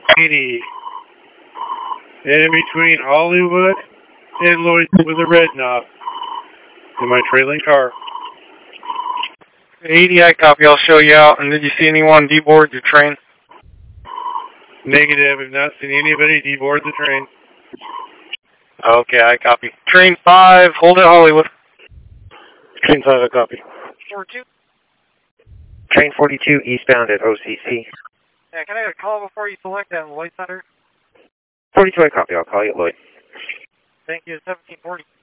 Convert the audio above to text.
80. In between Hollywood and Lloyd with a red knob. In my trailing car. 80, I copy. I'll show you out. And did you see anyone deboard the train? Negative. I've not seen anybody deboard the train. Okay, I copy. Train 5, hold at Hollywood. Train 5, I copy. 42. Train 42 eastbound at OCC. Yeah, can I get a call before you select that Lloyd Center? 42, I copy. I'll call you at Lloyd. Thank you, 1740.